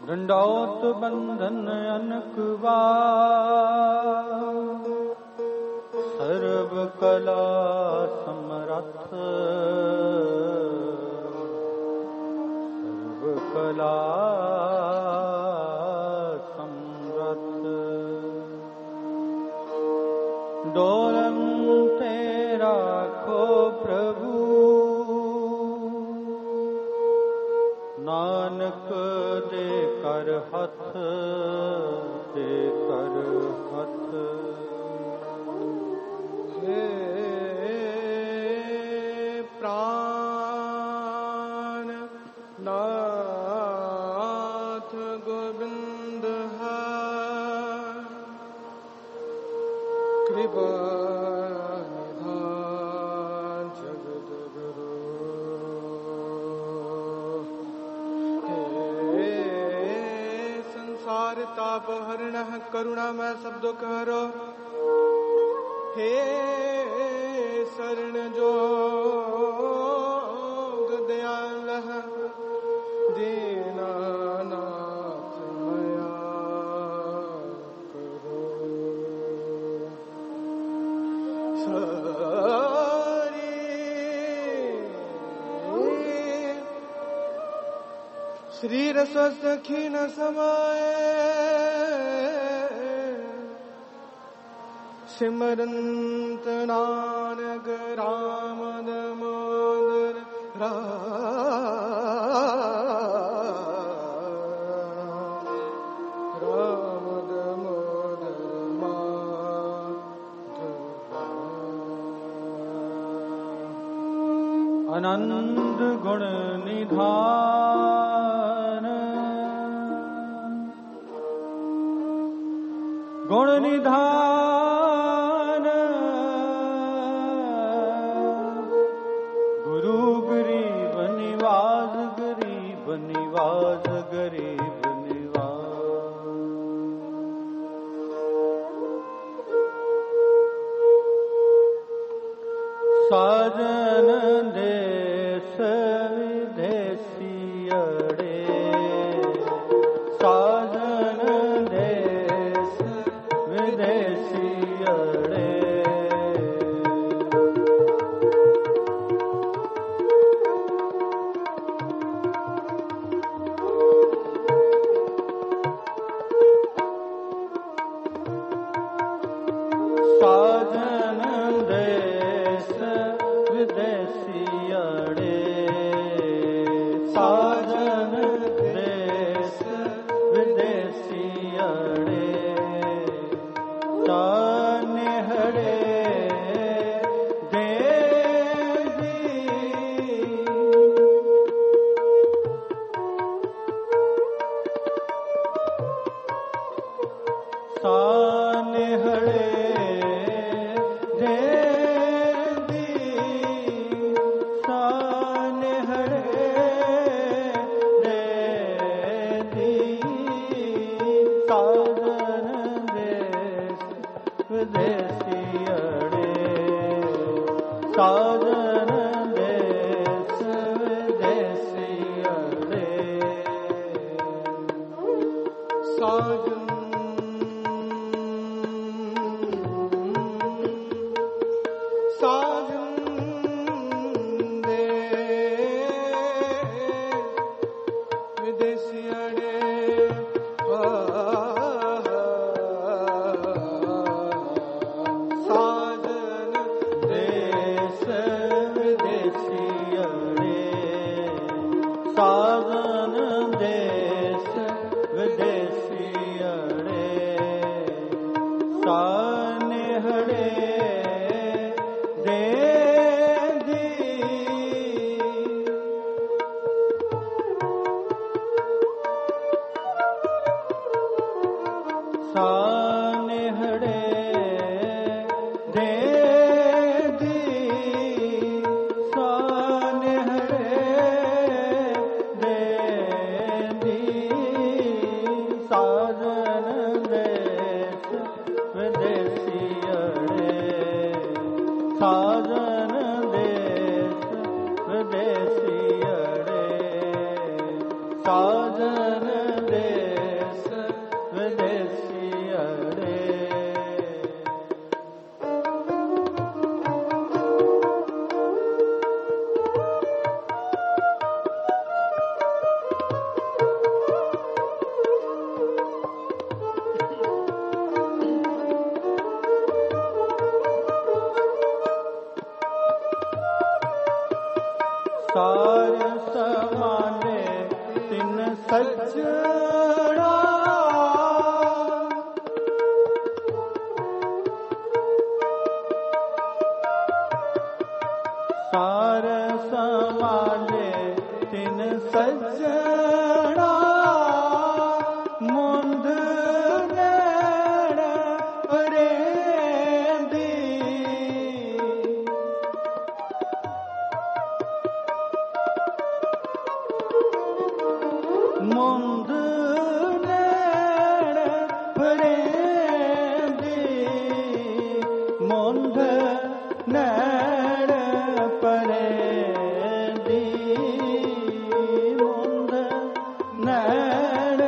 दंडौत बंधन अनकबार, सर्व कला समरथ, सर्व कला समरथ। डोलम तेरा को प्रभु, नानक दे कर हथ, दे कर हथ। हे प्राण नाथ गोविंद है, कृपा ताप हरण करुणामय सब दुख हरो। हे शरण जोग दयाल दीनानाथ मया करो। श्री रस सखी न समाए, सिमरंत नानक राम दामोदर राम दामोदर माधव। आनंद गुण निधान, गुण निधान, गुरु गरीब निवास, गरीब निवास, गरीब निवास। साजन देश विदेशी अड़े, साजन देश विदेशी अड़े। साजन देश विदेशी अड़े, साजन देश विदेशी अड़े। तानिहड़े देवी, तानिहड़े साजन देश विदेशी अड़े। साजन साजन देश विदेशी अड़े। साजन देश विदेशी सार समाले तिन सज्जणा सार समाले तिन सज्जणा मुंद नैण परेंदी मुंद नैण परेंदी मुंद नैण परेंदी मुंद नैण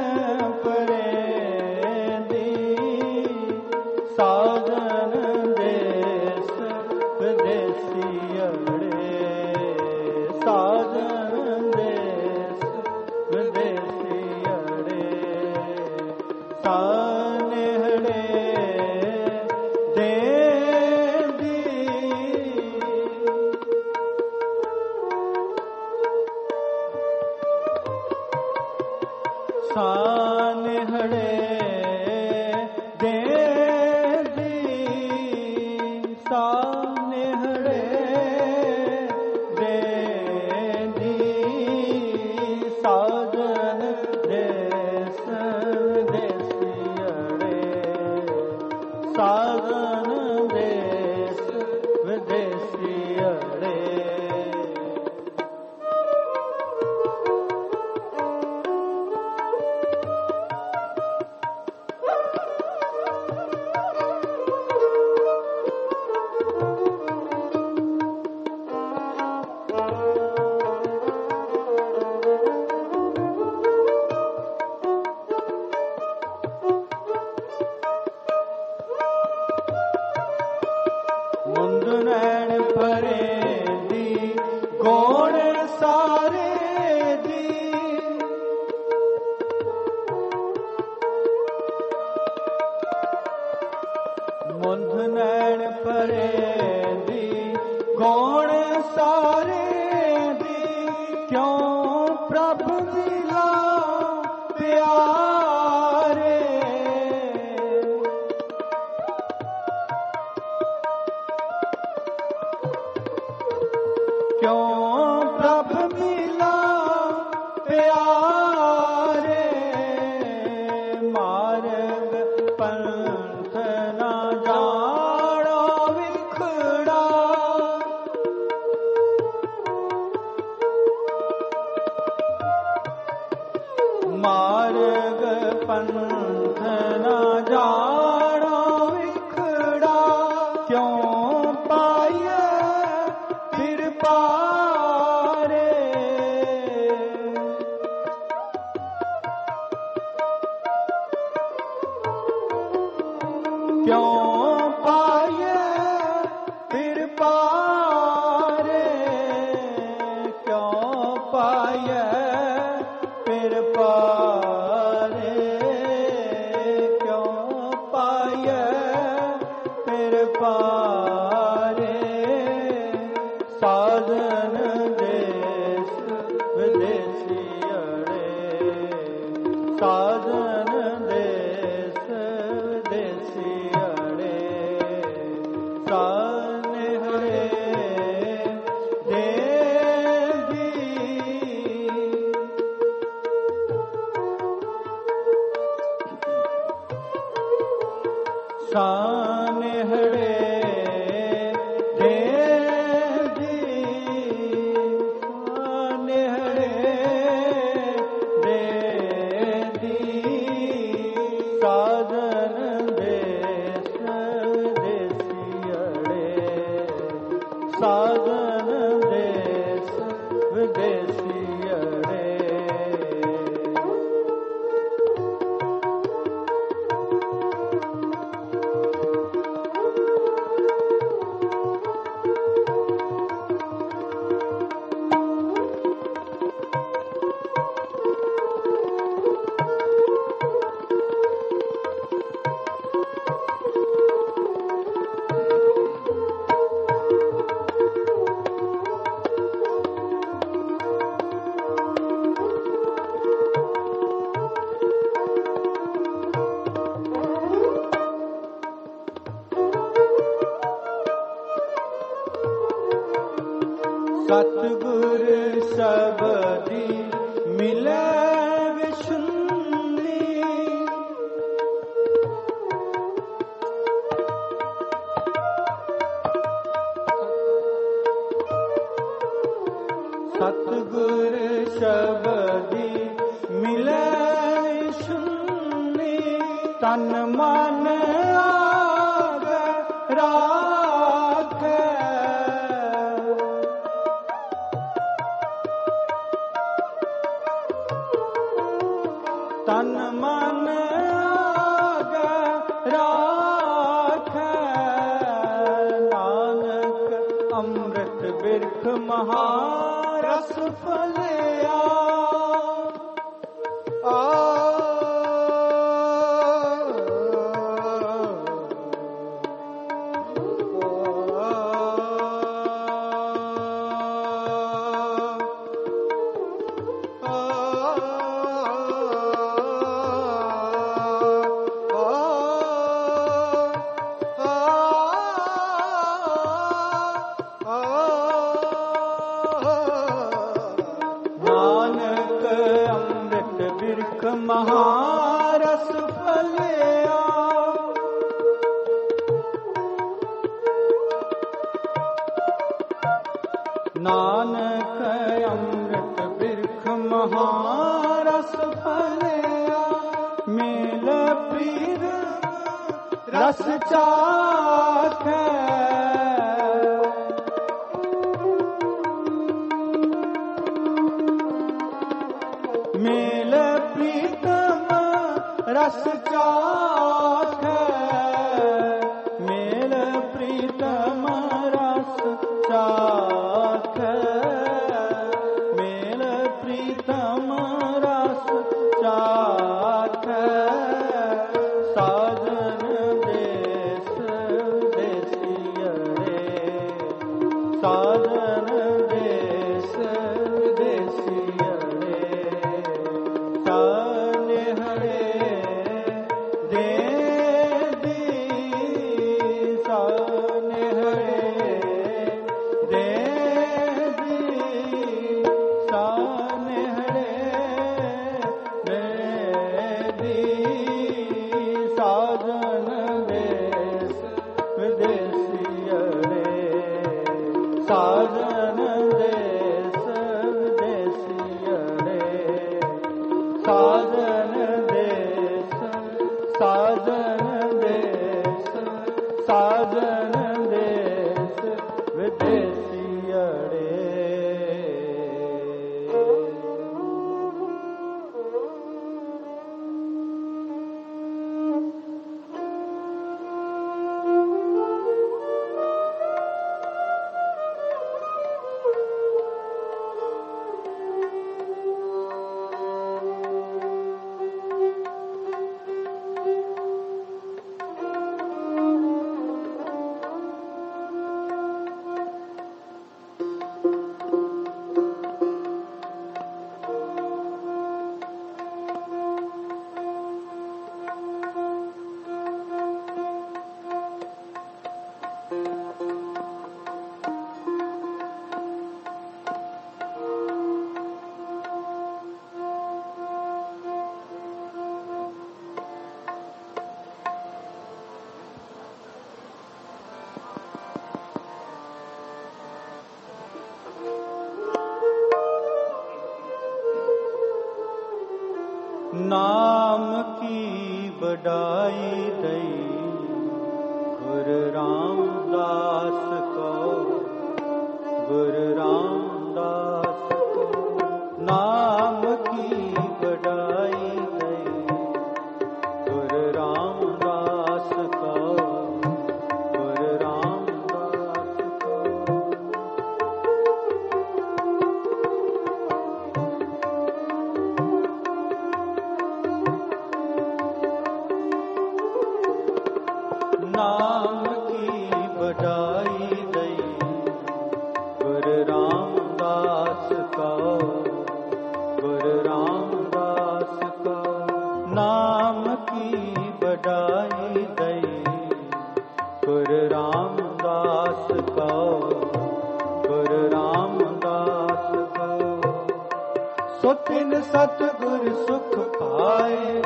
परेंदी साजन देश विदेशियड़े साजन देश विदेशियड़े सानेहड़े देंदी सानेहड़े देंदी सानेहड़े देंदी साजन देश विदेशियड़े साजन देश विदेशियड़े मुंद नैण परेंदी गोण सारे दी मुंद नैण परेंदी गोण सारे दी क्यों प्रभु मिला प्यारे क्यों प्रभु मिला प्यारे मार्ग पंथ न जानो विखड़ा मार्ग पंथ न जानो विखड़ा क्यों पाए फिर पारे क्यों पाए फिर पारे क्यों पाए फिर पारे क्यों पाए फिर पारे साजन देश विदेशियड़े साजन देश विदेशियड़े सानेहड़े देंदी सानेहड़े देंदी सानेहड़े देंदी साजन देश विदेशियड़े साजन देश विदेशियड़े मिले विशुद्धि सतगुर शबदी मिले विशुद्धि तन मन आगे राखे तन मन आगे राखे नानक अमृत बिरख महारस फलिया महारस फलिया नानक अमृत बिरख महारस फलिया मेल प्रीत रस चाखे मेल प्रीतम रस चाखे मेल प्रीतम रस चाखे मेल प्रीतम रस चाखे साजन देश देसिया रे साजन देश देसिया रे साने हरे दे दी साने हरे दे दी साने हरे दे दी साजन देश विदेशिया रे साजन देश विदेशिया रे साजन देश साजन देश साजन देश विदेशिया रे नाम की बड़ाई दई गुरु रामदास को गुरु रामदास को नाम की बड़ाई दई गुरु रामदास को गुरु रामदास को नाम की बड़ाई दई गुरु रामदास को सो तिन सतगुर सुख पाए,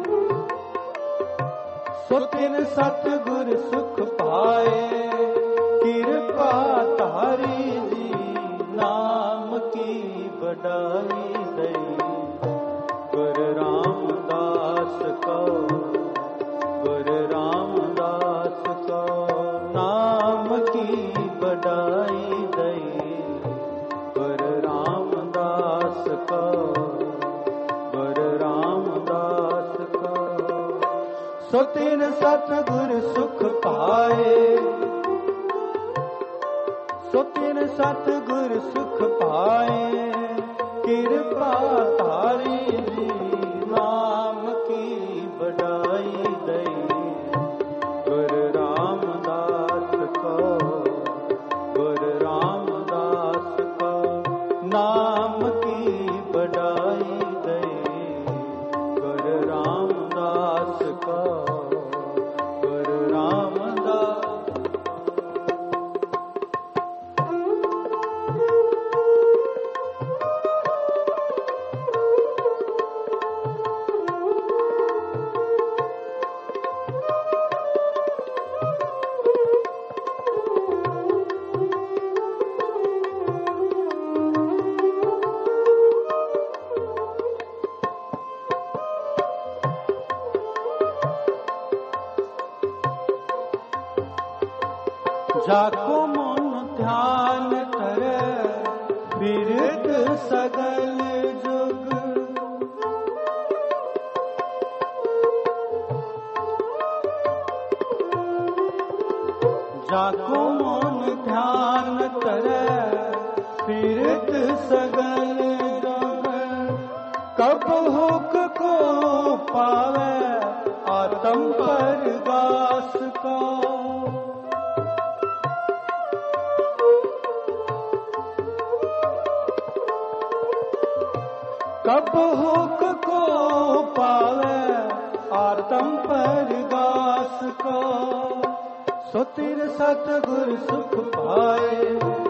सो तिन सतगुर सुख पाए, कृपा तारी जी नाम की बड़ाई दई। गुरु रामदास को, गुरु रामदास को नाम की बड़ाई दई। गुरु रामदास को, गुरु रामदास को सो तिन सतगुर सुख पाए, सो तिन सतगुर सुख पाए, कृपा तारी जी नाम की बड़ाई दई। गुरु रामदास को, गुरु रामदास को नाम की बड़ाई दई। गुरु रामदास को, गुरु रामदास जाको मन ध्यान करे बिरद सगल जुग। जाको मन ध्यान करे बिरद सगल जुग। कब हुक को पावे आत्म परगास को। कब हुक को पावे आत्म परगास को। सो तिन सतगुर सुख पाए,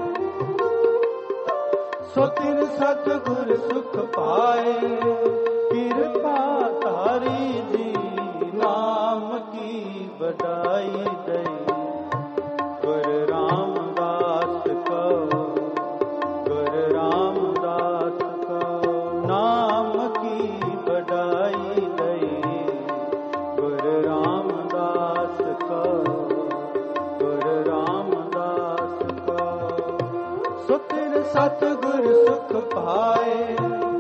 सो तिन सतगुर सुख पाए, कृपा तारी जी नाम की बड़ाई दई। गुरु रामदास को, गुरु रामदास को नाम की बड़ाई दई। गुरु रामदास को, गुरु रामदास को सो तिन सतगुर सुख पाए,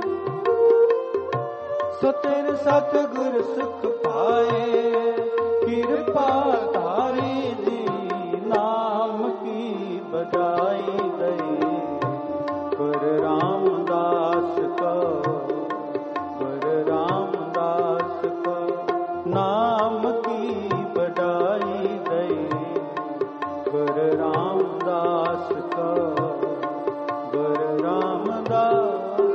सो तिन सतगुर सुख पाए, कृपा तारी जी नाम की बड़ाई दई। गुरु रामदास को, गुरु रामदास को नाम की बड़ाई दई। गुरु रामदास को, गुरु रामदास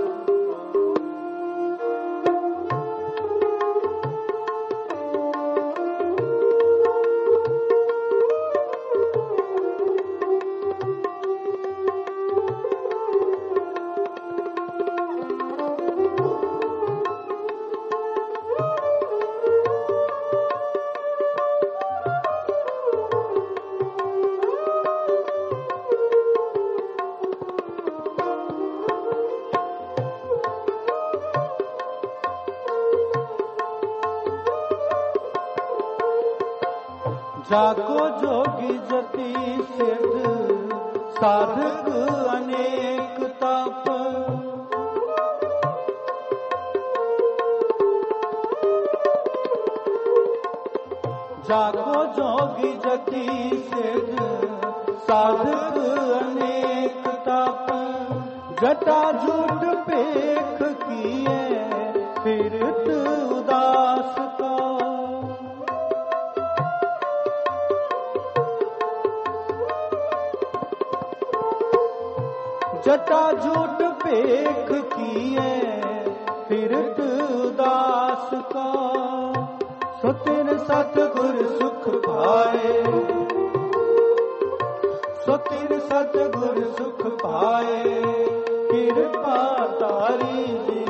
जाको जोगी जति सिद्ध साधक अनेक तप। जाको जोगी जति सिद्ध साधक अनेक तप। जटा झूठ पेख किए फिरत उदास को। जटा झूठ पेख किए फिरत उदास का। सो तिन सतगुर सुख पाए, सो तिन सतगुर सुख पाए, कृपा तारी जी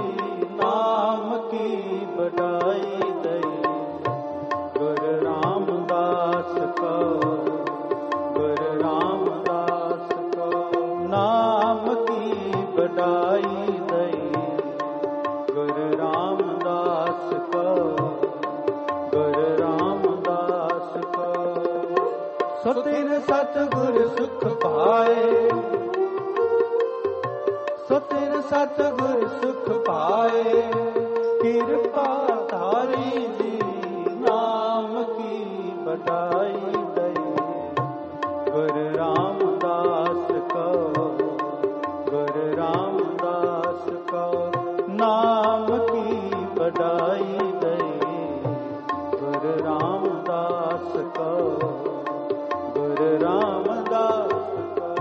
सो तिन सतगुर सुख पाए, सो तिन सतगुर सुख पाए। कृपा तारी जी नाम की बड़ाई दई, गुरु रामदास को, गुरु रामदास को नाम की बड़ाई दई, गुरु रामदास को, गुरु रामदास को।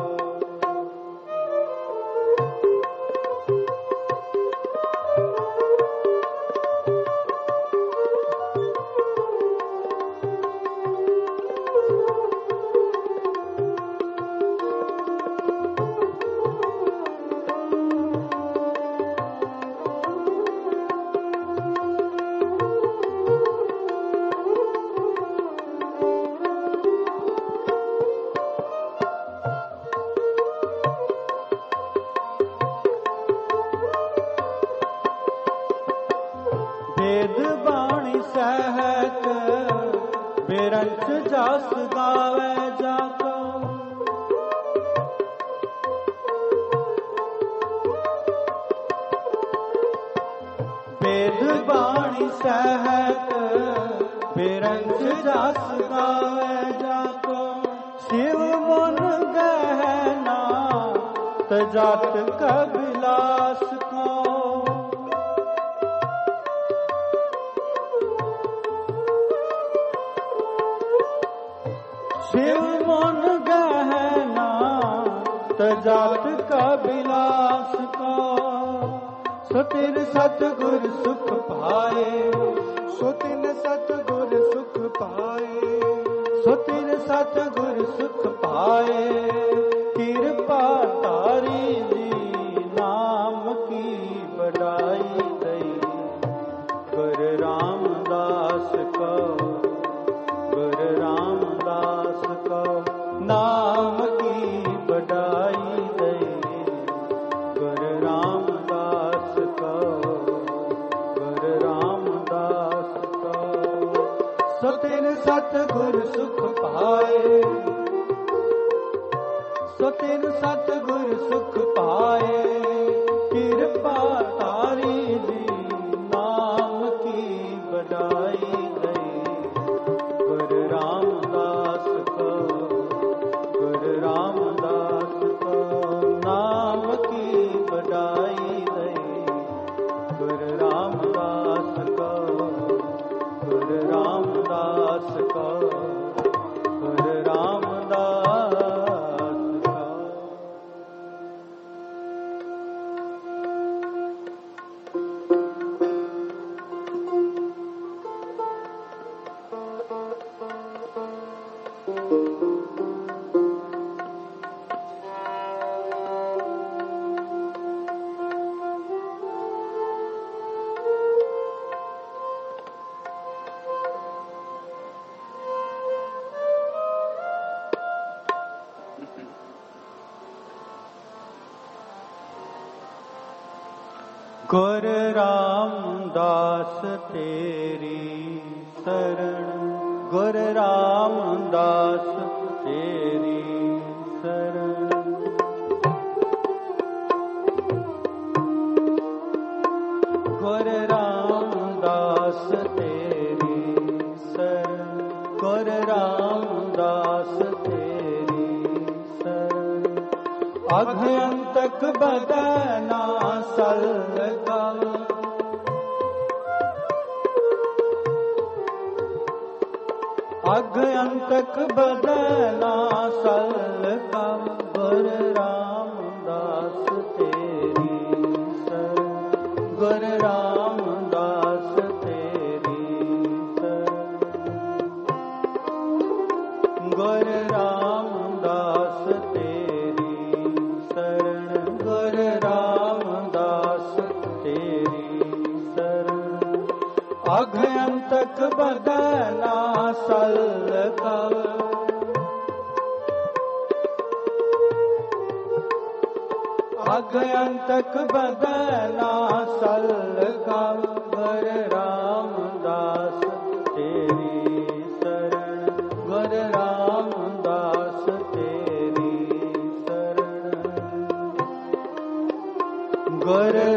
वेद बाणी सहत बिरंच जस गावे जाको, वेद बाणी सहत बिरंच जस गावे जाको। शिव मन गहना तजात कबिलास को, शिव मन गहना तजात कबिलास को। सो तिन सतगुर सुख पाए, सो तिन सतगुर सुख पाए, सो तिन सतगुर सुख पाए। कृपा तारी जी नाम की बड़ाई दई, गुरु रामदास को, गुरु रामदास को नाम की बड़ाई दई, गुरु रामदास को, गुरु रामदास को। सो तिन सतगुर सुख पाए, सो तिन सतगुर सुख पाए। कृपा तारी जी नाम की बड़ाई दई, गुरु रामदास को, गुरु रामदास को नाम की बड़ाई दई, गुरु रामदास को, गुरु रामदास को, गुरु रामदास को। गुरु रामदास तेरी शरण, गुरु रामदास तेरी शरण। गुरु रामदास तेरी शरण, गुरु रामदास तेरी शरण। अघयंतक बदना सलका, अघयंतक बदना सलका। गुरु रामदास तेरी शरण, गुरु रामदास तेरी शरण। गुरु रामदास तेरी शरण, गुरु रामदास तेरी शरण। अघयंतक बदना सलका, अघयंतक बदना सलका। गुरु रामदास तेरी शरण, गुरु रामदास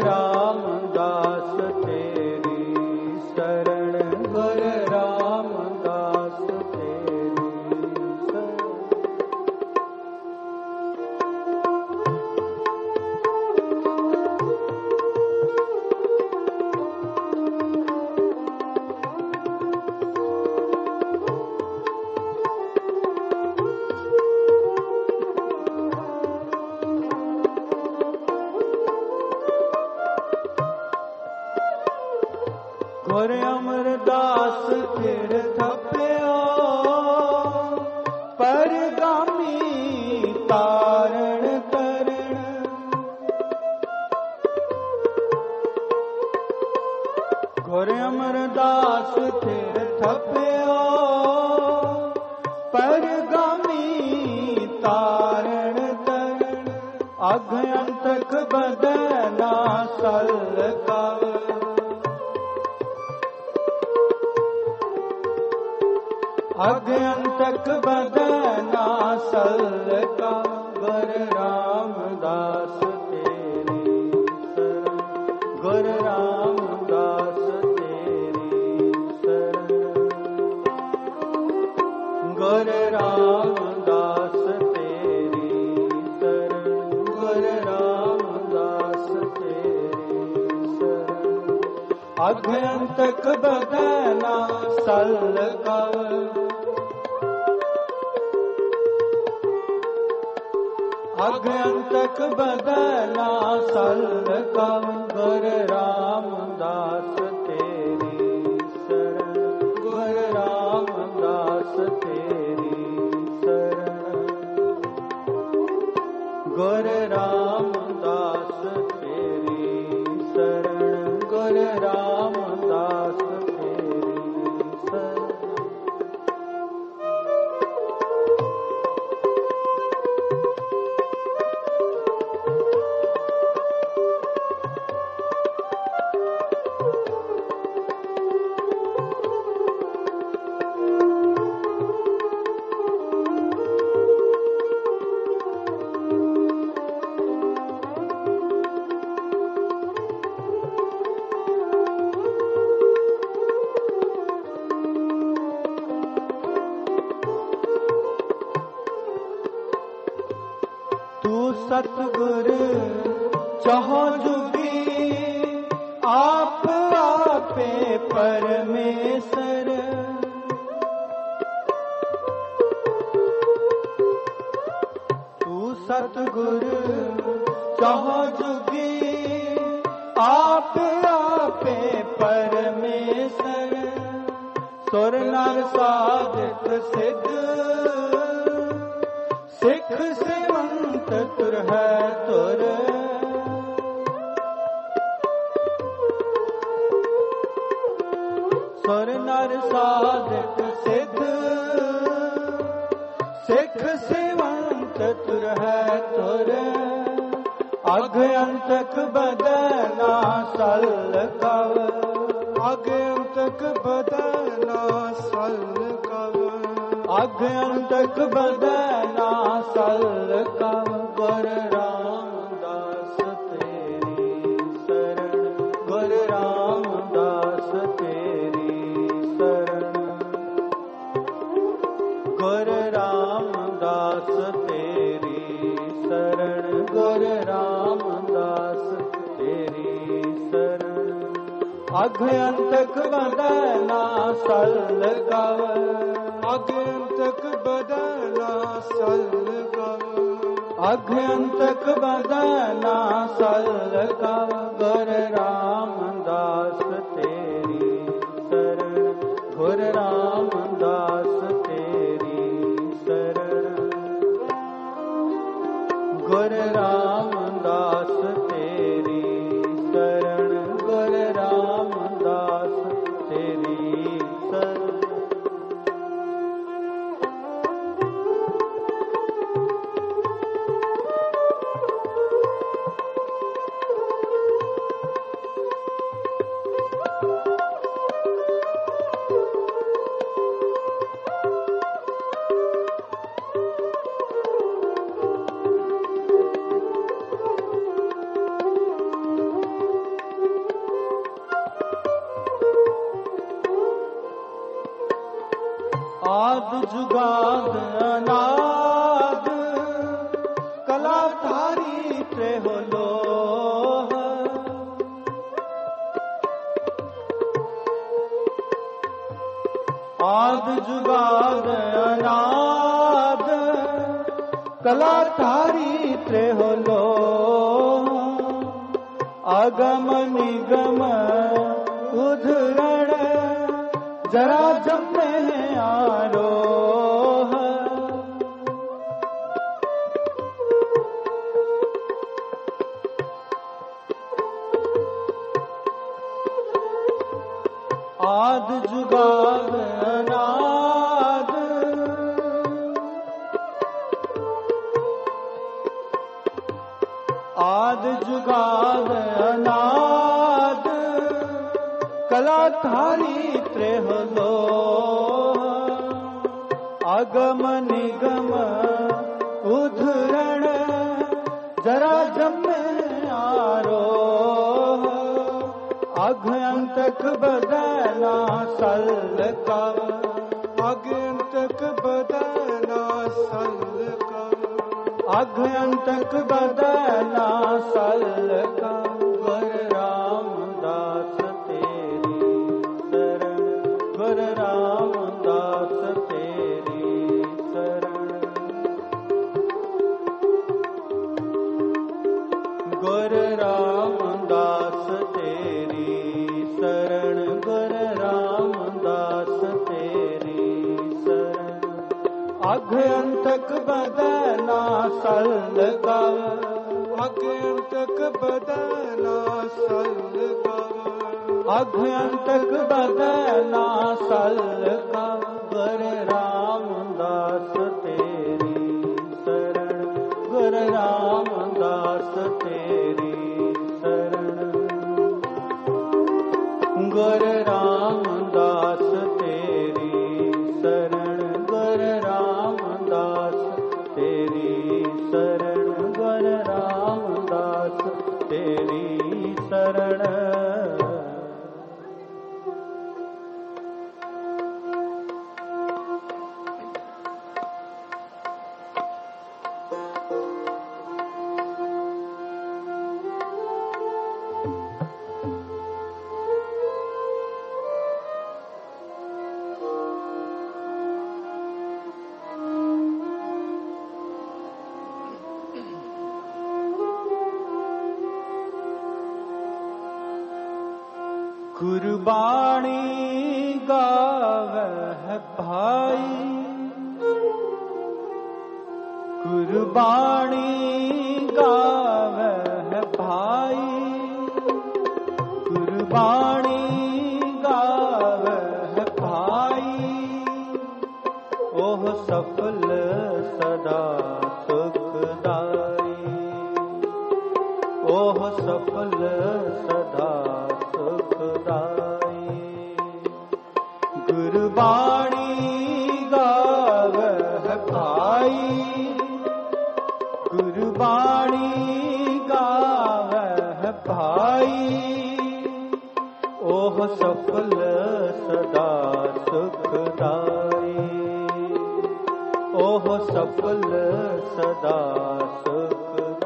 रामदास तेरी शरण, गुरु रामदास तेरी शरण। गुरु अमरदास फिर थप्यो परगामी तारण तरण। गुरु अमरदास फिर थप्यो परगामी तारण तरण। अघ अंतक बदना सलकाव, अघ अंतक बदना सलका। गुरु रामदास तेरी शरण, गुरु रामदास तेरी शरण, गुरु रामदास तेरी शरण, गुरु रामदास तेरी शरण। अघ अंतक बदना सलका, अघ अंतक बदना सलका। गुरु रामदास तेरी शरण, गुरु रामदास तेरी शरण, गुरु रामदास तेरी शरण, गुरु रामदास तेरी शरण। तू सतगुरु चहो जुगी आप आपे परमेश्वर। तू सतगुरु चहो जुगी आप आपे परमेश्वर। सुर नर साधित सिद्ध सिख सेवंत तुर है तुर। सुर नर साधित सिद्ध सिख सेवंत तुर है तुर। अघ अंतक बदना सलकव, अघ अंतक बदना सलकव, अघ अंतक बदना सलकव। गुरु रामदास तेरी शरण, गुरु रामदास तेरी शरण, गुरु रामदास तेरी शरण, गुरु रामदास तेरी शरण। अघ अंतक बदना सलकव, अघ अंतक बदना सलकव, अघ अंतक बदना सलकव। गुरु रामदास तेरी शरण, गुरु रामदास तेरी शरण, गुरु रामदास तेरी शरण, गुरु रामदास तेरी शरण। आद जुगाद अनाद कलाधारी त्रेहोलो आद जुगाद अनाद कलाधारी त्रेहोलो अगम निगम उद्धरण जरा जमे आरोह आद जुगाद अनाद आद जुगाद अनाद कलाधारी त्रेहोलो अगम निगम उद्धरण जरा जमे आरोह अघंतक बदना सलकव अगंतक बदना सलकव अघंतक बदना सलकव गुर रामदास तेरी शरण गुर रामदास तेरी शरण गुर रामदास तेरी शरण गुर रामदास तेरी शरण अघंतक बदना सलकव अगंतक बदना सलकव अघंतक बदना सलकव गुर रामदास तेरी शरण गुर रामदास तेरी शरण गुर रामदास तेरी शरण गुर रामदास तेरी शरण गुर रामदास तेरी शरण कुर्बानी गावह भाई कुर्बानी गावह भाई कुर्बानी गावह भाई ओह सफल सदा सुखदाई ओह सफल सदा सुखदाई गुरबाणी गावह भाई गुरबाणी गावह भाई ओह सफल सदा सुखदाई ओह सफल सदा सुखदाई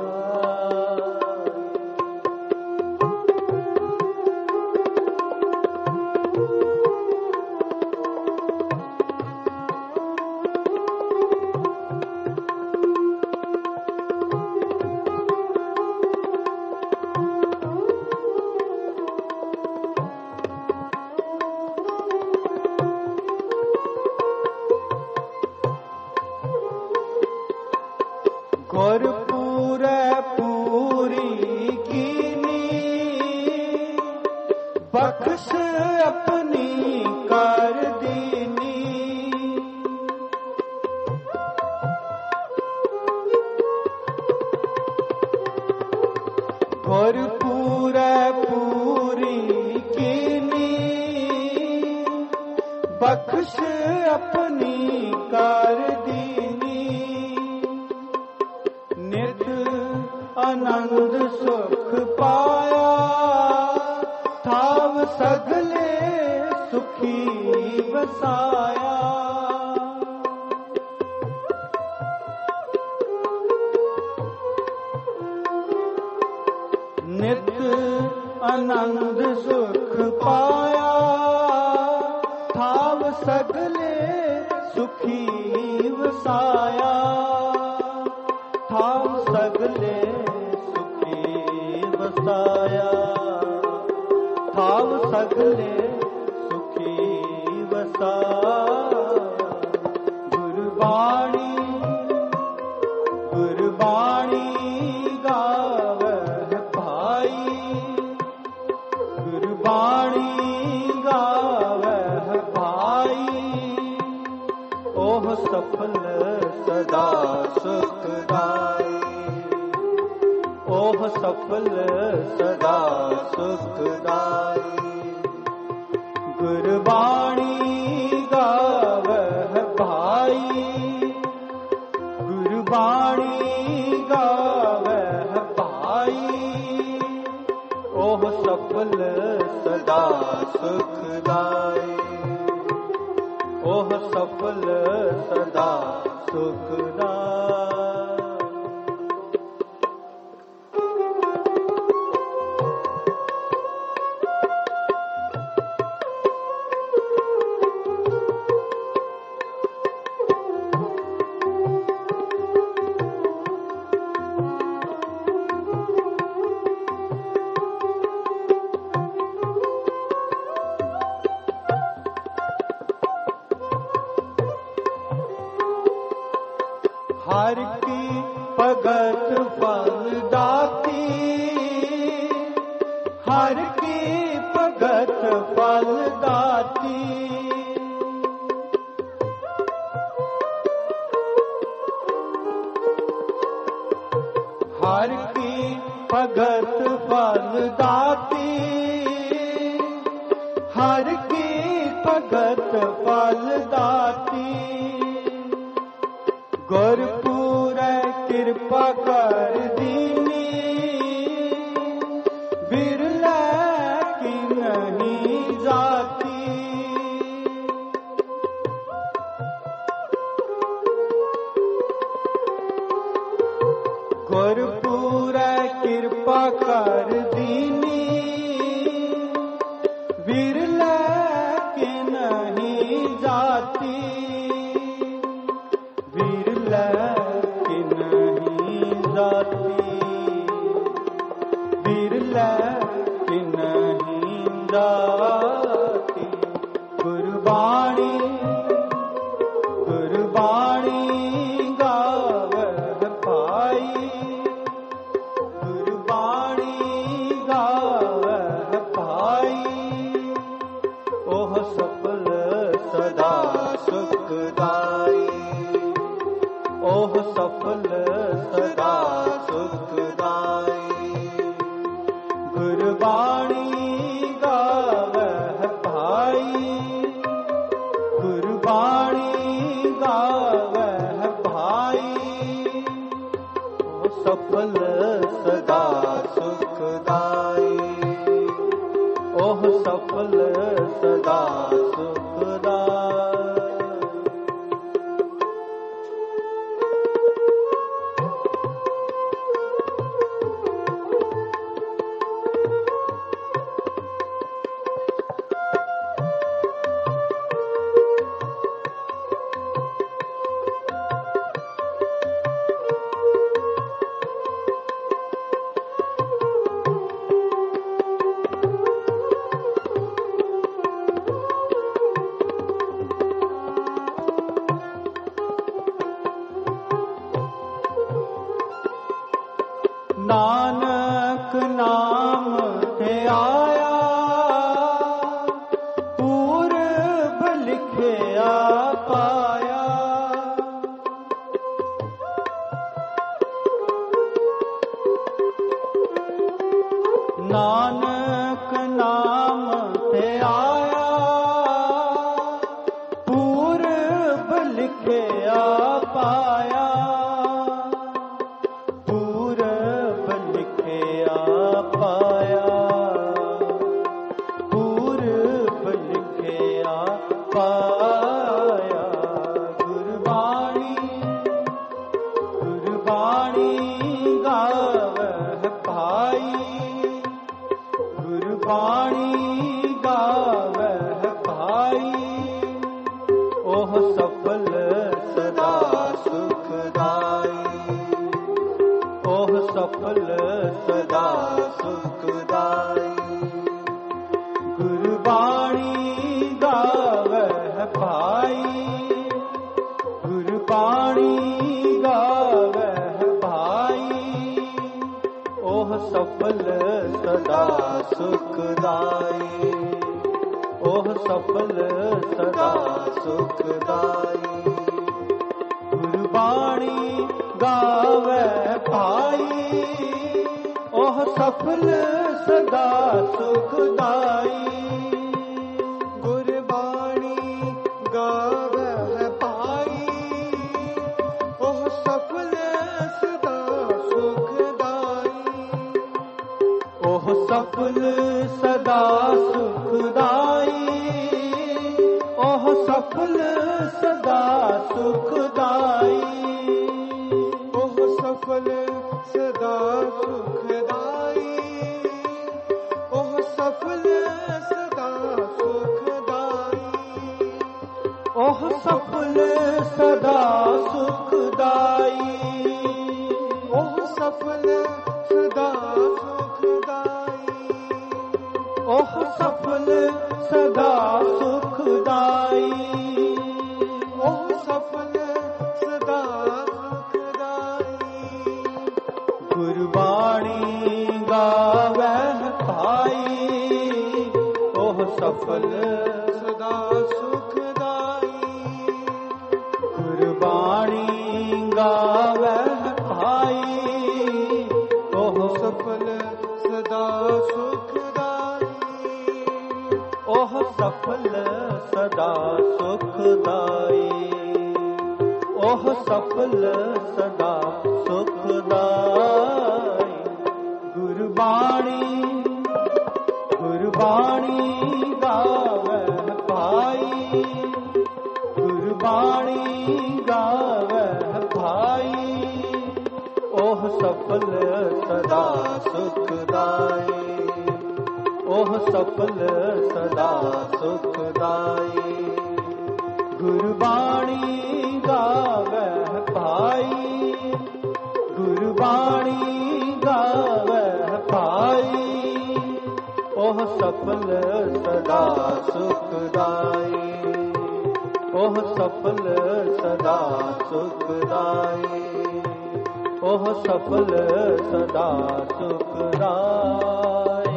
गुरपुर पूरी कीनी बख्श अपनी कर दीनी गुरपुर पूरी कीनी बख्श अपनी कर दीनी नित आनंद सुख पाया थाव सगले सुखी बसाया नंद सुख पाया, थाव सगले सुखी वसाया, थाव सगले सुखी वसाया, थाव सगले सुखी वसाया। गुरबाणी गुरबाणी गावह भाई, गुरबाणी गावह भाई, ओह सफल सदा सुखदाई, ओह सफल सदा सुखदाई। गुरबाणी गावह भाई, गुरबाणी गावह भाई, ओह सफल सदा सुखदाई, ओह सफल सदा सुखदाई। हर की भगत फल दाती, हर की भगत फल दाती, हर की भगत फल दाती, हर की भगत फल दाती। गुरपुरै कृपा कर दीनी, बिरलै की नहीं जाती, गुरपुरै कृपा कर दीनी, बिरलै की नहीं जाती, की नहीं जाती, बिरलै की नहीं जाती। गुरबाणी गुरबाणी गावह भाई, गुरबाणी गावह भाई, ओह सफल सदा सुखदाई, ओह सफल सदा सुखदाई। गुरबाणी गावह भाई, गुरबाणी गावह भाई, ओह सफल सदा सुखदाई, ओह सफल सदा सुखदाई। गुरबाणी गावै भाई, ओह सफल सदा सुखदाई, ओह सफल सदा सुखदाई। गुरबाणी गावै भाई, गुरबाणी गावै भाई, ओह सफल सदा सुखदाई, ओह सफल सदा सुखदाई। गुरबाणी गावै भाई, ओह सफल सदा सुखदाई। गुरबाणी गावै भाई, ओह सफल सदा सुखदाई, ओह सफल सदा सुखदाई, ओह सफल सदा सुखदाई, ओह सफल सदा सुखदाई, ओह सफल सदा सुखदाई, ओह सफल सदा सुखदाई, ओह सफल सदा सुखदाई, ओह सफल सदा सुखदाई, ओह सफल सदा सुखदाई। गुरबाणी गावै भाई, ओह सफल सदा सुखदाई, गुरबाणी गावै भाई, ओह सफल सदा सुखदाई, ओह सफल सदा सुखदाई, ओह सफल सदा सुखदाई। गुरबाणी गुरबाणी गावै भाई, गुरबाणी गावै भाई, ओह सफल सदा सुखदाई, ओह सफल सदा सुखदाई। गुरबाणी गावै भाई, गुरबाणी गावै भाई, ओह सफल सदा सुखदाई, ओह सफल सदा सुखदाई, ओह सफल सदा सुखदाई।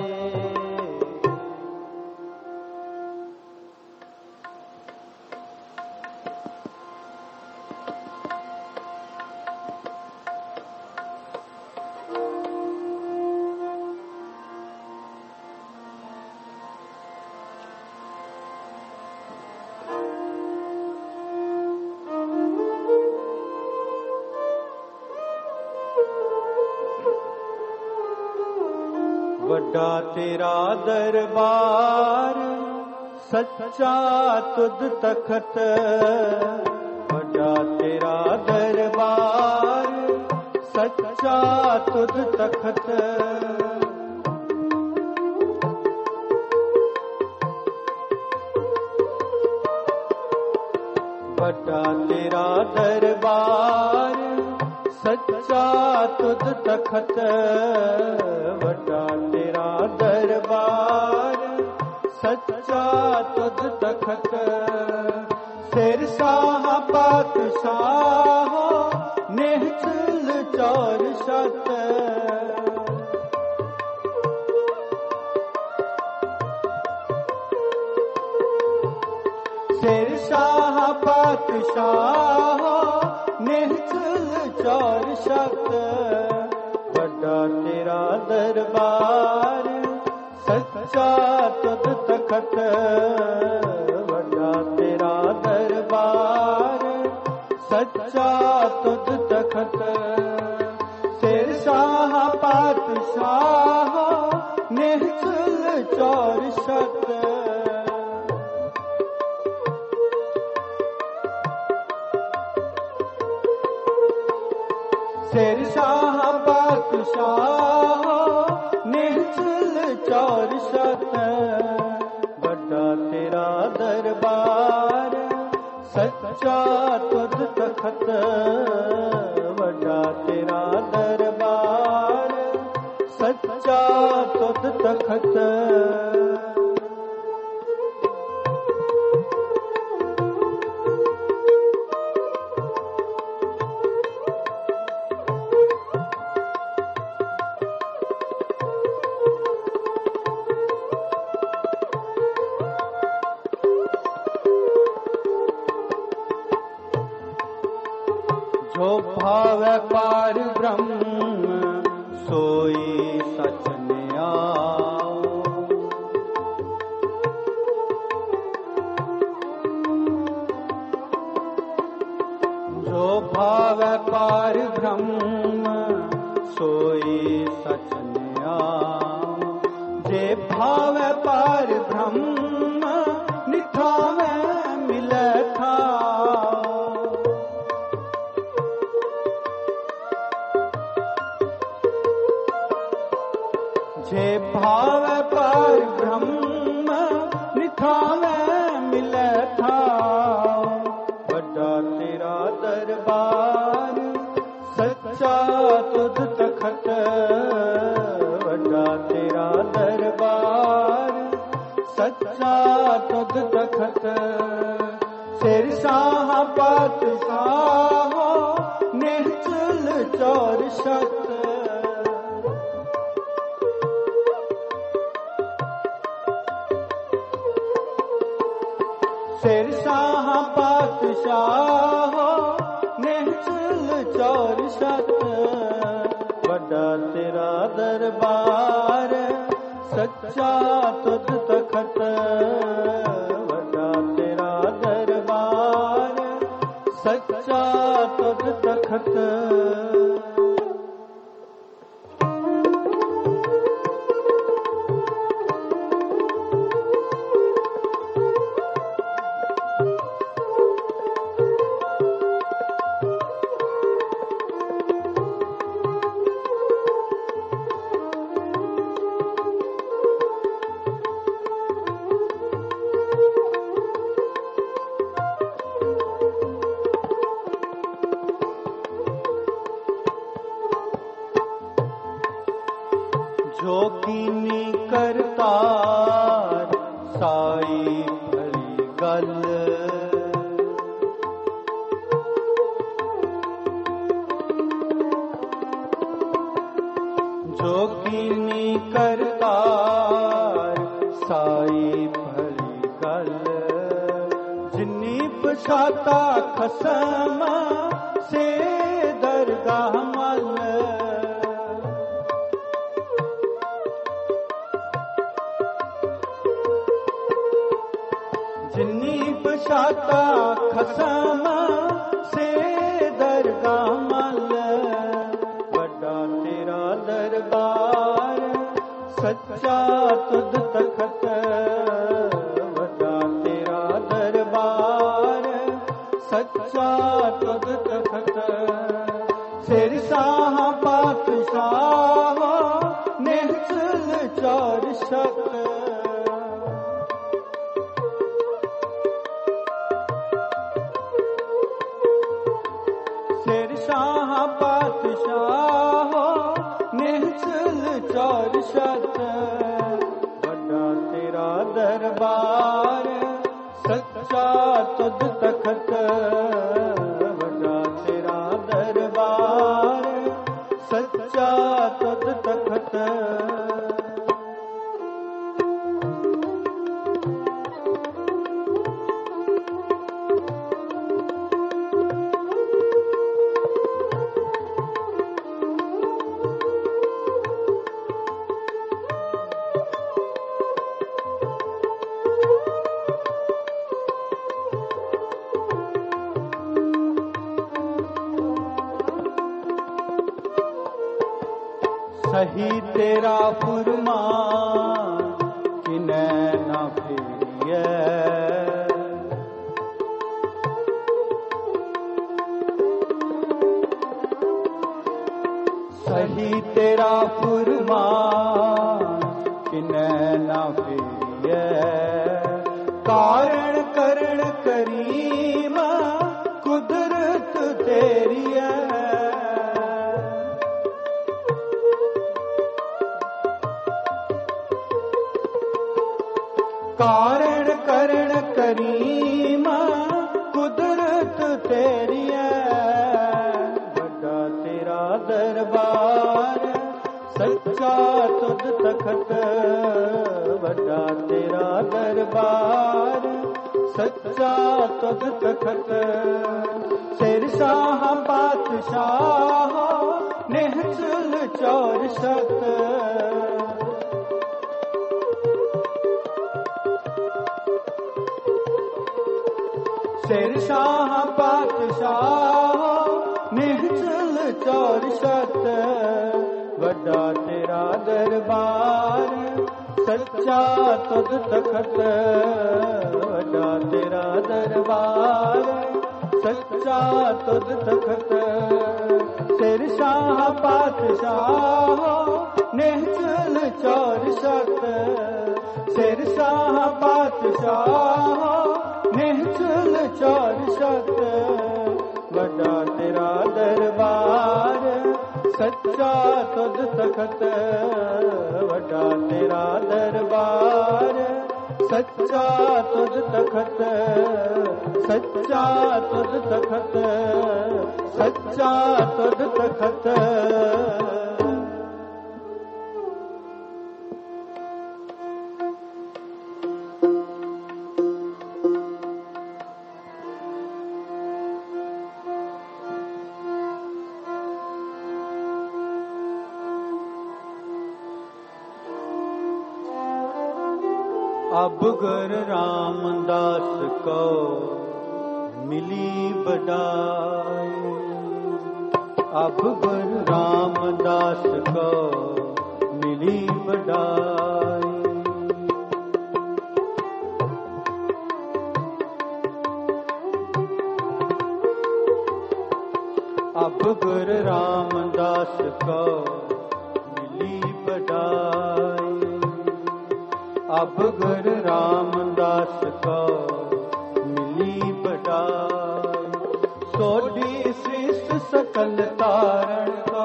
वड्डा तेरा दरबार सच्चा तुद तखत, वड्डा तेरा दरबार सच्चा तुद तखत। वड्डा तेरा दरबार सच्चा तुद तखत, वड्डा तेरा दरबार सच्चा तुद तखत। सिर शाह पातशाह निहचल चौर शत, सिर शाह पातशाह निहचल चौर शत। वड्डा तेरा दरबार सच्चा तुद तखत, वड्डा तेरा दरबार सच्चा तुद तखत। सिर शाह पातशाह निहचल चौर शत। सिर शाह पातशाह निहचल चौर शत। बड़ा तेरा दरबार सच्चा तुझ तखत, बड़ा तेरा दरबार सच्चा तुझ तखत। जो भाव पार ब्रह्म सोई सच न्याओ, जो भाव पार ब्रह्म सोई सच न्याओ, जे भाव पार ब्रह्म निठावे मिले था। जे भाव पार ब्रह्म निठावे मिले था, बड़ा तेरा दरबार सच्चा तुझ तखत, बड़ा तेरा दरबार सच्चा तुझ तखत। सिर शाह पातशाह निश्चल चौर शत, सिर शाह पातशाह निश्चल चौर शत, बड़ा तेरा दरबार सच्चा तुझ तखत, बड़ा तेरा दरबार सच्चा तुझ तखत। जो कीनी करतार साई भली गल, जो कीनी करतार साई भली गल, जिन्नी पछाता खसम से दरगाह मल, जिन्नी पछाता खसम से दरगाह मल, बड़ा तेरा दरबार सच्चा तुझ तखत, बड़ा तेरा दरबार सच्चा तुझ तखत। सिर शाह पातशाह निश्चल चौर शत, सिर शाह पातशाह निश्चल चौर शत, बड़ा तेरा दरबार सच्चा तुझ तखत, बड़ा तेरा दरबार सच्चा तुझ तखत। सही तेरा फुरमान किन्हे ना फेरिए, सही तेरा फुरमान किन्हे ना फेरिए, कारण करण करीमा कुदरत तेरी है, बड़ा तेरा दरबार सच्चा तुझ तखत, बड़ा तेरा दरबार सच्चा तुझ तखत। सिर शाह पातशाह निहचल चौर शत, सिर शाह पातशाह निहचल चौर शत, बड़ा तेरा दरबार सच्चा तुझ तखत, बड़ा तेरा दरबार सच्चा तुझ तखत। सिर शाह पातशाह निहचल चौर शत, सिर शाह पातशाह निहचल चौर शत, बड़ा तेरा दरबार सच्चा तुझ तखत, बड़ा तेरा दरबार सच्चा तुझ तखत, सच्चा तुझ तखत, सच्चा तुझ तखत। अब गुर रामदास को मिली बड़ाई, अब गुर रामदास को मिली बड़ाई। अब गुर रामदास को मिली बड़ाई, अब गुर रामदास को मिली बड़ाई। सोढ़ी सृष्टि सकल तारण को,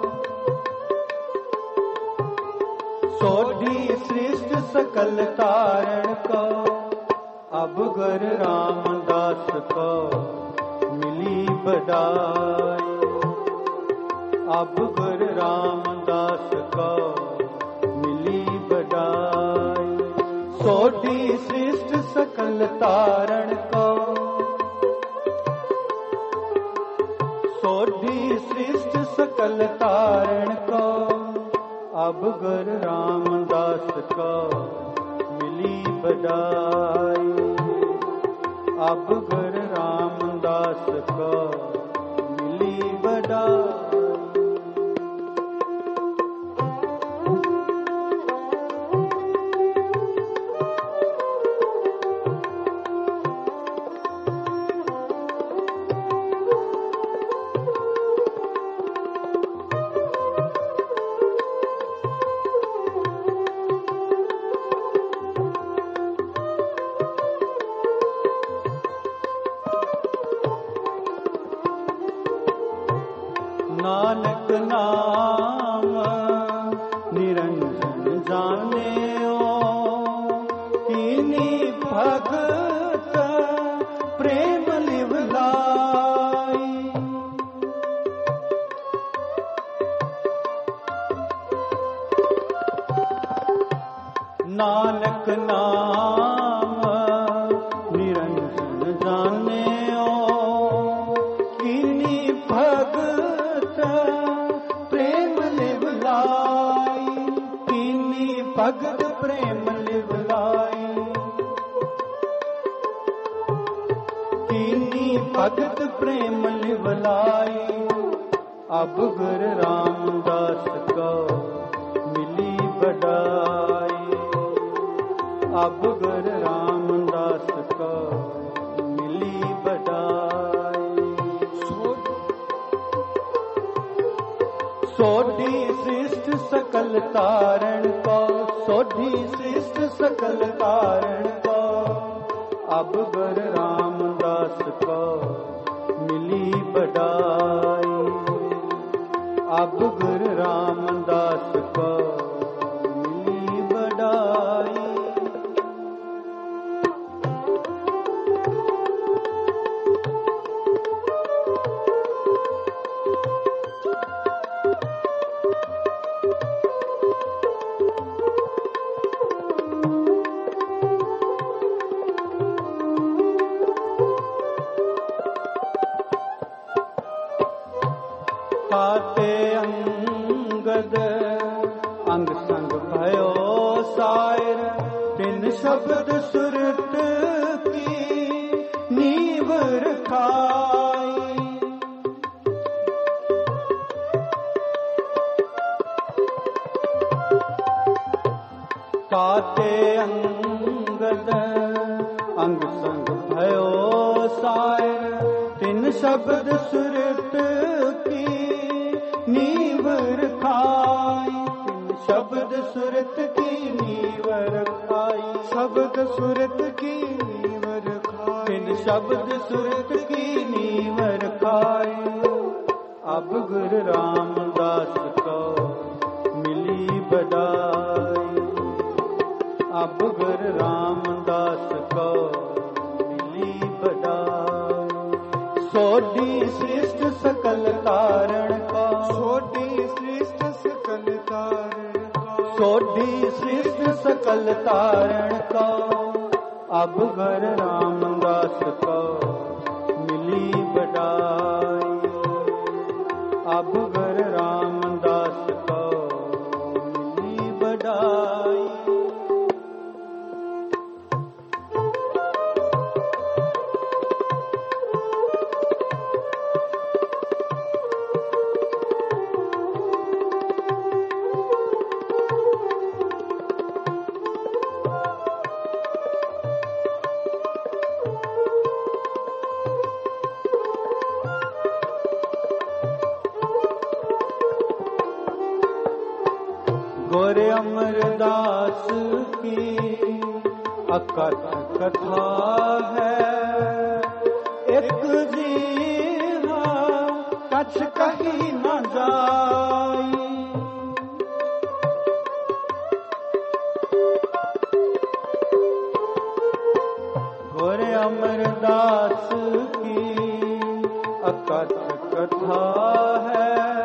सोढ़ी सृष्टि सकल तारण को, अब गुर रामदास को मिली बड़ाई, अब गुर रामदास को मिली बड़ाई। सोढ़ी सृष्टि सकल तारण को, सोढ़ी सृष्टि सकल तारण को, अब गुर रामदास को मिली बड़ाई, अब गुर रामदास को मिली बड़ाई। नानक नाम निरंजन जाने ओ, कीनी भगत प्रेम लिवलाई। नानक नाम निरंजन जाने ओ, कीनी भगत प्रेम लिवलाई, कीनी भगत प्रेम लिवलाई, कीनी भगत प्रेम लिवलाई। अब गुर रामदास को मिली बड़ाई, अब गुर रामदास को मिली बड़ाई। सोढ़ी सृष्टि सकल तारण को, सोढ़ी सृष्टि सकल तारण को, अब गुर रामदास को मिली बड़ाई, अब गुर रामदास को मिली बड़ाई। तिन शब्द सुरत की नींव रखाई। काते अंगद अंग संग भयो सायर, तिन शब्द सुरत की नींव रखाई। तिन शब्द सुरत की नींव रखाई। शब्द सुरत की नींव रखाई। तिन शब्द सुरत की नींव रखाई। अब गुरु रामदास को मिली बधाई। अब गुरु रामदास को मिली बधाई। सोडी श्रेष्ठ सकल तारण का। सोडी श्रेष्ठ सकल तारण का। सोडी श्रेष्ठ सकल तारण का। अब गुरु रामदास को मिली बधाई। अब गुरु रामदास को मिली बधाई। गोरे अमरदास की अकथ कथा है। एक जीवा कछ कही न जाई। गोरे अमरदास की अकथ कथा है।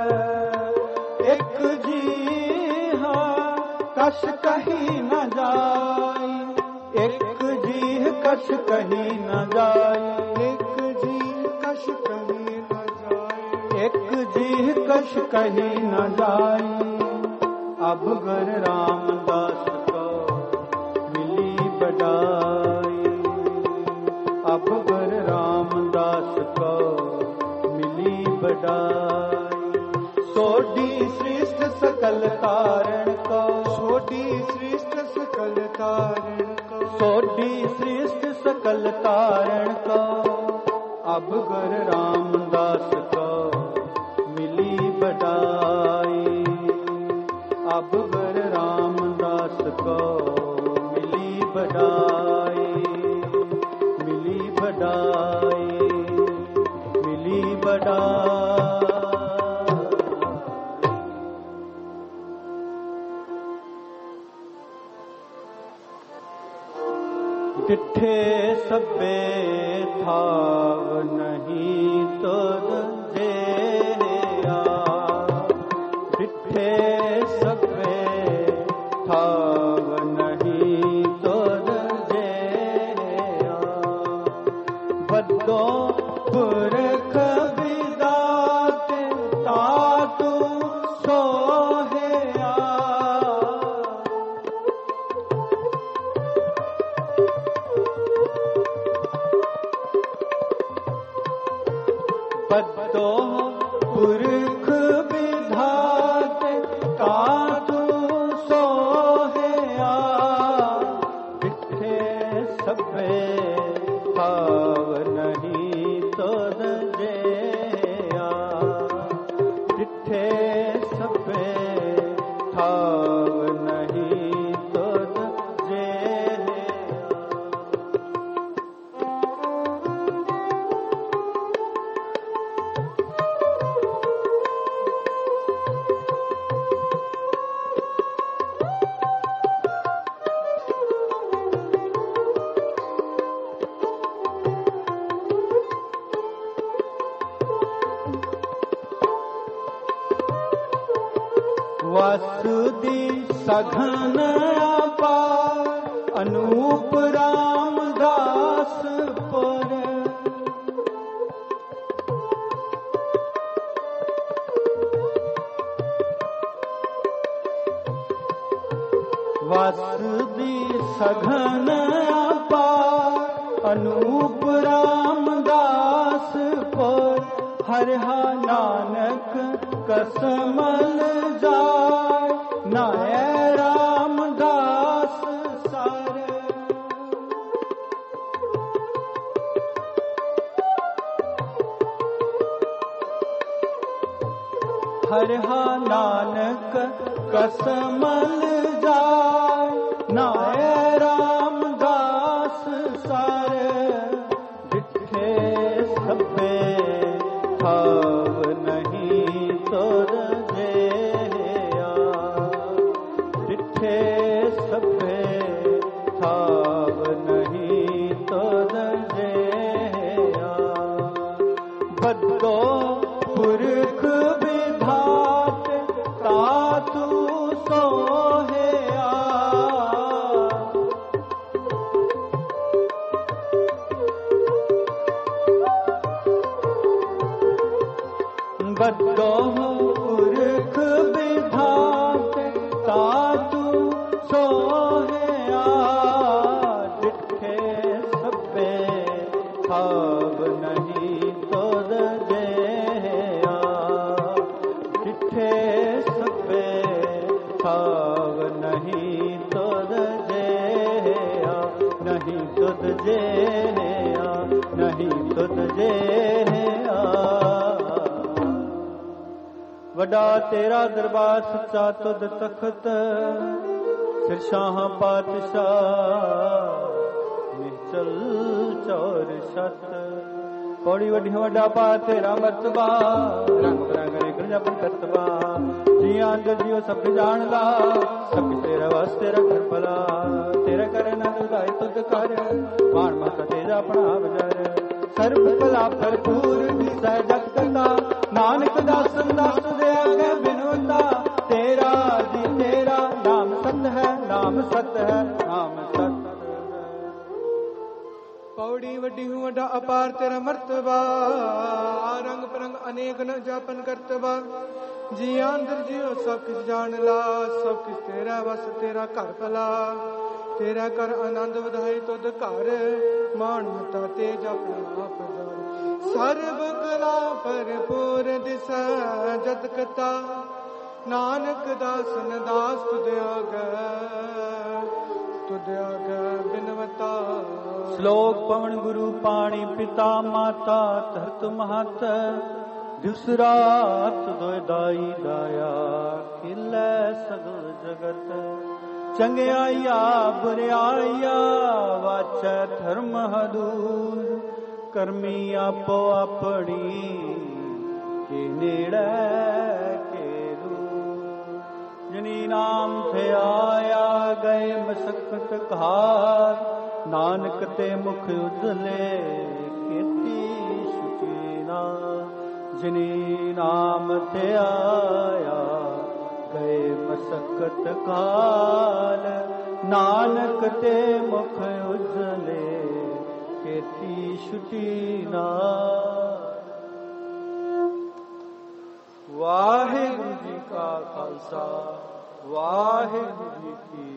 एक जीहा कछ कही न जाई। एक जीह कछ कही न जाई। एक जी कश कही न जाए। एक जीह कछ कही न जाई। अब गुरु रामदास को मिली बधाई। अब गुरु रामदास को मिली बधाई। सोडी श्रेष्ठ सकल तारण का। सोडी श्रेष्ठ सकल तारण का। सोडी श्रेष्ठ सकल तारण का। अब गुरु रामदास को मिली बधाई। अब गुरु रामदास को मिली बधाई। मिली बधाई। मिली बधाई। डिठे सबे थाव नहीं तुद जेया। डिठे सबे थाव नहीं तुद जेया। बद्दो पुरख विदाते तातु सोहया। बद्दो पुरख विधाते तातु सोहया। डिठे सबे थाव नहीं तुद जेया। डिठे सबे थाव नहीं तुद जेया। वासुदी सघन अपार अनूप रामदास पर। वासुदी सघन अपार अनूप रामदास पुर हरिहा नानक कसमल जाय नाय रामदास सारे। हरिहा नानक कसमल जाय नाय रामदास सारे। डिठे सभे ठाव नहीं तुर जेया डिठे सभे ठाव नहीं तुर जेया। बद्दो पुरख विधात तातु सोहेया। बद्दो पुरख विधात तातु सोहेया। डिठे सभे ठाव नहीं तुर जेया डिठे सभे ठाव नहीं तुर जेया। नहीं तुद जेया नहीं तुद जेया। वडा तेरा दरबार सच्चा तुद तखत सिर शाह पातशाह निश्चल चौर शत। पौड़ी वडी वडा पा तेरा मर्तबा रंग बरंग रे जपन करतबा। जी आंद जियो सब जान ला सब तेरा वास तेरा घर भला। तेरा कर नंद उदाई तुद कर मान माता तेरा अपना बजार। सर्व भला भरपूर दिसै जग कता नानक दासन दास दे आगे बिनवता। तेरा जी तेरा नाम सत है नाम सत है नाम सत। पौड़ी वड्डी हूँ वड्डा अपार तेरा मर्तबा रंग परंग अनेक न जापन करतबा। जी अंदर जियो सब किस जान ला सब किस तेरा बस तेरा घर भला। तेरा कर आनंद वधाई तुद घर मान मता तेज अपना आप जान। सर्व कला भरपूर दिस जत कता नानक दासन दास तुद आग बिनवता। श्लोक पवन गुरु पाणी पिता माता धरत महत। दुसरात दोय दाई दाया खिलै सगल जगत। चंगियाइया बुरियाइया वाचै धर्म हदूर। कर्मी आपो अपनी के नेड़े के दूर। जिनी नाम थे आया गए मशक्कत घार। नानक ते मुख उजले कीर्ति सुचीना। जिनी नाम ते आया गए मशक्कत काल। नानक ते मुख उजले कीर्ति सुचीना। वाहिगुरु जी का खालसा वाहिगुरु जी की